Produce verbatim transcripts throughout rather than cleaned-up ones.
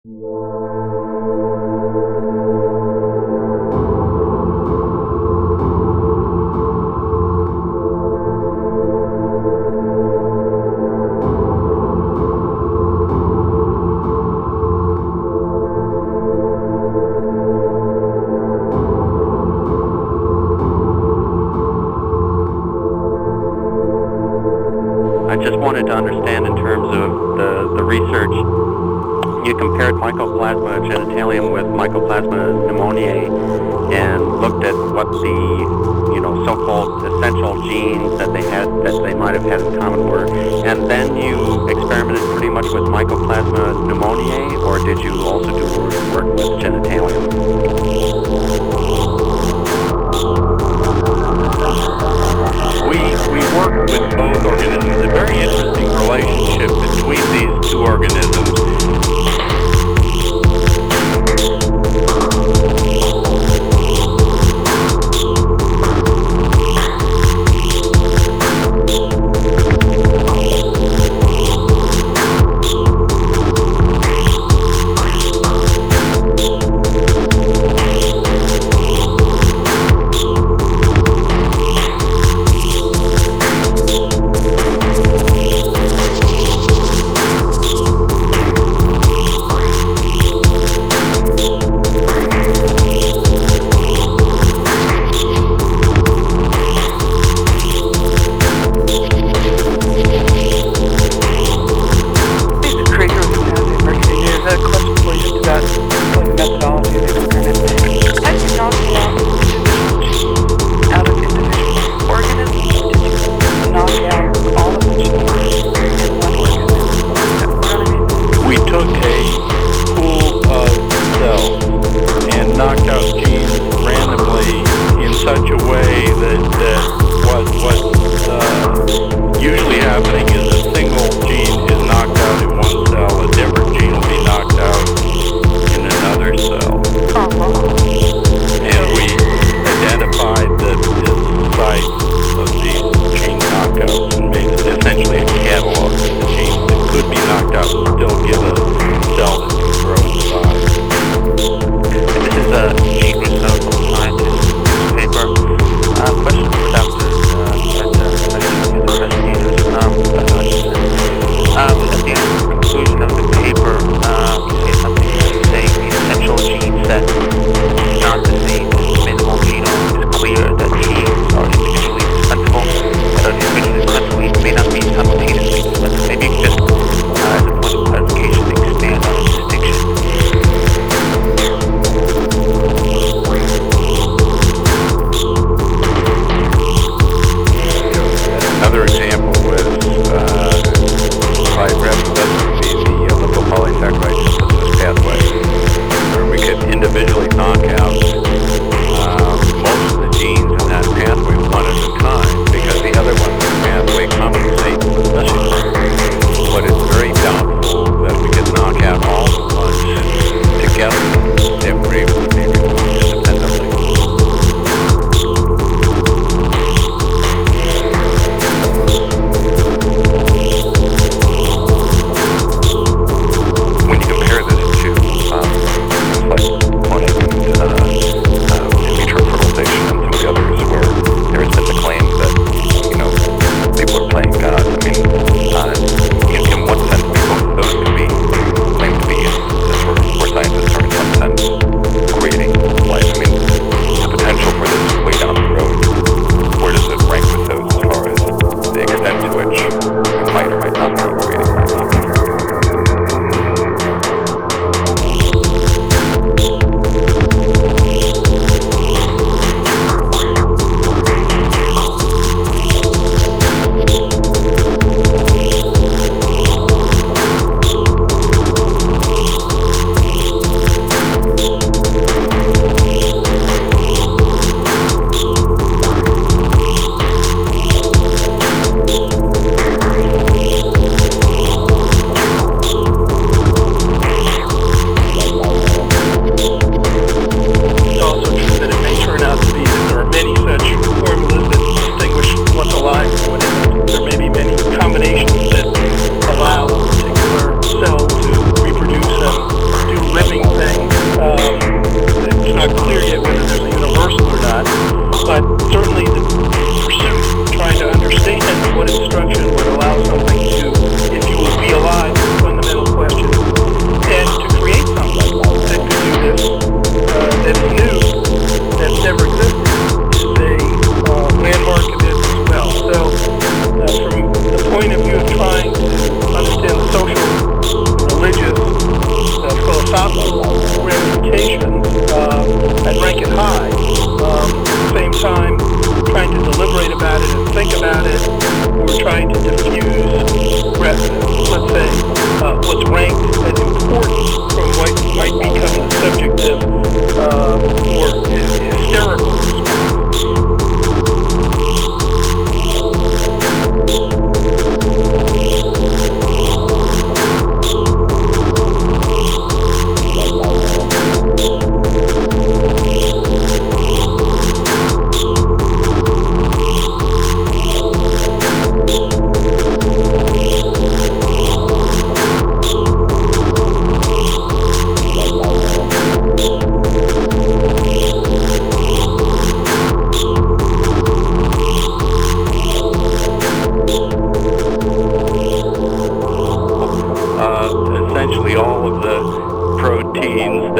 I just wanted to understand in terms of the, the research, you compared Mycoplasma genitalium with Mycoplasma pneumoniae and looked at what the, you know, so-called essential genes that they had, that they might have had in common were, and then you experimented pretty much with Mycoplasma pneumoniae, or did you also do work with genitalium? We, we work with both organisms. A very interesting relationship between these two organisms.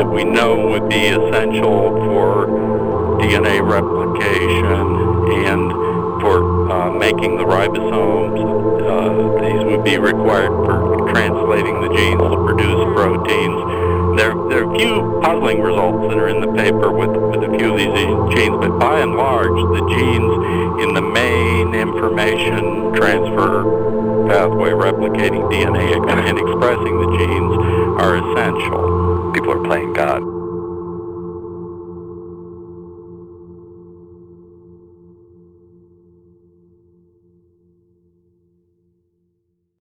that we know would be essential for D N A replication and for uh, making the ribosomes. Uh, these would be required for translating the genes to produce proteins. There, there are a few puzzling results that are in the paper with, with a few of these genes, but by and large, the genes in the main information transfer pathway replicating D N A and expressing the genes are essential. People are playing God.